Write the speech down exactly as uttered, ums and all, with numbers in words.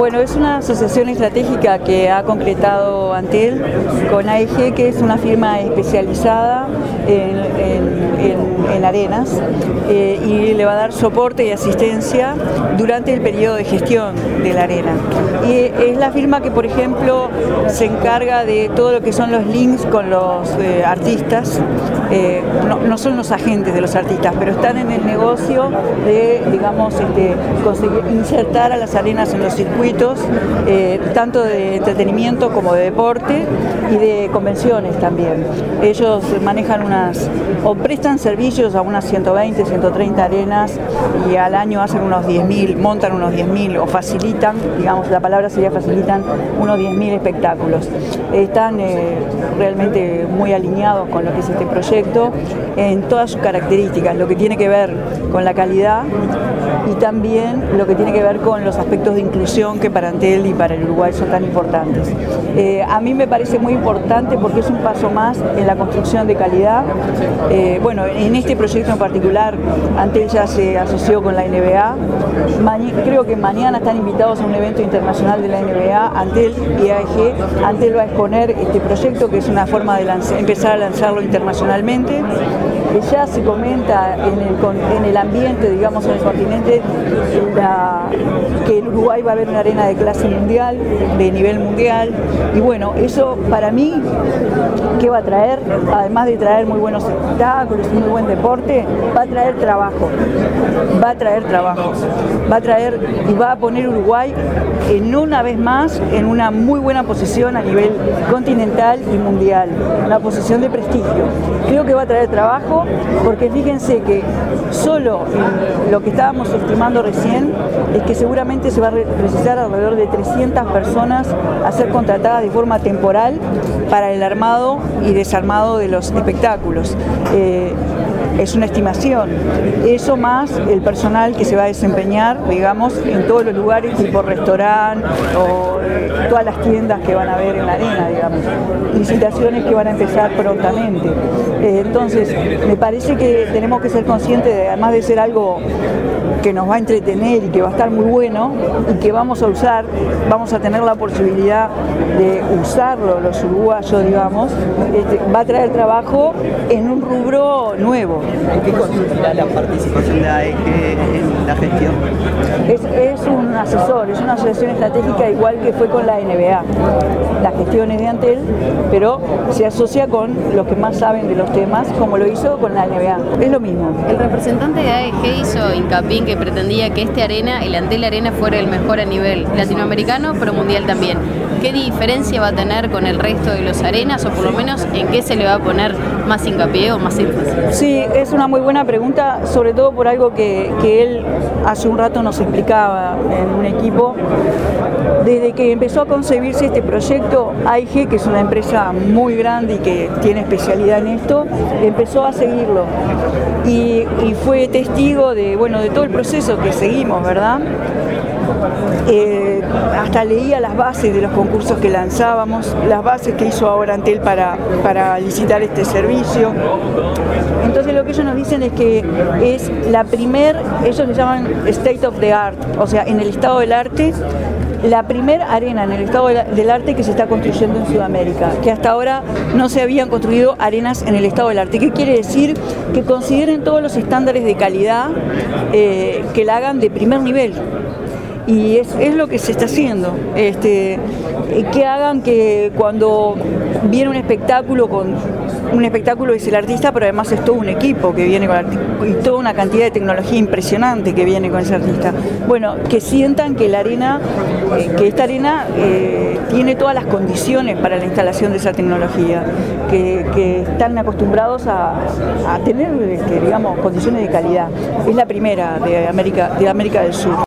Bueno, es una asociación estratégica que ha concretado Antel con A E G, que es una firma especializada en, en, en, en arenas eh, y le va a dar soporte y asistencia durante el periodo de gestión de la arena. Y es la firma que, por ejemplo, se encarga de todo lo que son los links con los eh, artistas. Eh, no, no son los agentes de los artistas, pero están en el negocio de, digamos, este, conseguir insertar a las arenas en los circuitos, eh, tanto de entretenimiento como de deporte y de convenciones también. Ellos manejan unas, o prestan servicios a unas ciento veinte, ciento treinta arenas y al año hacen unos diez mil, montan unos diez mil o facilitan, digamos, la palabra sería facilitan, unos diez mil espectáculos. Están eh, realmente muy alineados con lo que es este proyecto en todas sus características, lo que tiene que ver con la calidad y también lo que tiene que ver con los aspectos de inclusión que para Antel y para el Uruguay son tan importantes. Eh, a mí me parece muy importante porque es un paso más en la construcción de calidad. Eh, bueno, en este proyecto en particular, Antel ya se asoció con la N B A. Maña, creo que mañana están invitados a un evento internacional de la N B A, Antel y A E G. Antel va a exponer este proyecto, que es una forma de lanzar, empezar a lanzarlo internacionalmente. Ya se comenta en el, en el ambiente, digamos, en el continente, la, que en Uruguay va a haber una arena de clase mundial, de nivel mundial, y bueno, eso para mí, ¿qué va a traer? Además de traer muy buenos espectáculos, muy buen deporte, va a traer trabajo, va a traer trabajo, va a traer y va a poner Uruguay en una vez más en una muy buena posición a nivel continental y mundial, una posición de prestigio. Creo que va a traer trabajo porque fíjense que solo en lo que estábamos estimando recién es que seguramente se va a precisar alrededor de trescientas personas a ser contratadas de forma temporal para el armado y desarmado de los espectáculos. Eh, Es una estimación. Eso más el personal que se va a desempeñar, digamos, en todos los lugares, tipo restaurante o eh, todas las tiendas que van a haber en la arena, digamos. Licitaciones que van a empezar prontamente. Eh, entonces, me parece que tenemos que ser conscientes de, además de ser algo que nos va a entretener y que va a estar muy bueno y que vamos a usar, vamos a tener la posibilidad de usarlo los uruguayos, digamos, este, va a traer trabajo en un rubro nuevo. ¿En qué consistirá la participación de A E G en la gestión? Es, es un asesor, es una asociación estratégica igual que fue con la N B A. La gestión es de Antel, pero se asocia con los que más saben de los temas, como lo hizo con la N B A. Es lo mismo. El representante de A E G hizo hincapié en que pretendía que este arena, el Antel Arena, fuera el mejor a nivel latinoamericano, pero mundial también. ¿Qué diferencia va a tener con el resto de los arenas, o por lo menos en qué se le va a poner más hincapié o más énfasis? Sí, es una muy buena pregunta, sobre todo por algo que, que él hace un rato nos explicaba en un equipo. Desde que empezó a concebirse este proyecto, A E G, que es una empresa muy grande y que tiene especialidad en esto, empezó a seguirlo y, y fue testigo de, bueno, de todo el proceso que seguimos, ¿verdad? Eh, hasta leía las bases de los concursos que lanzábamos, las bases que hizo ahora Antel para, para licitar este servicio. Entonces lo que ellos nos dicen es que es la primer, ellos le llaman state of the art, o sea, en el estado del arte, la primera arena en el estado del arte que se está construyendo en Sudamérica, que hasta ahora no se habían construido arenas en el estado del arte. ¿Qué quiere decir? Que consideren todos los estándares de calidad, eh, que la hagan de primer nivel. Y es, es lo que se está haciendo, este, que hagan que cuando viene un espectáculo, con un espectáculo es el artista, pero además es todo un equipo que viene con y toda una cantidad de tecnología impresionante que viene con ese artista. Bueno, que sientan que la arena, eh, que esta arena eh, tiene todas las condiciones para la instalación de esa tecnología, que, que están acostumbrados a, a tener, este, digamos, condiciones de calidad. Es la primera de América, de América del Sur.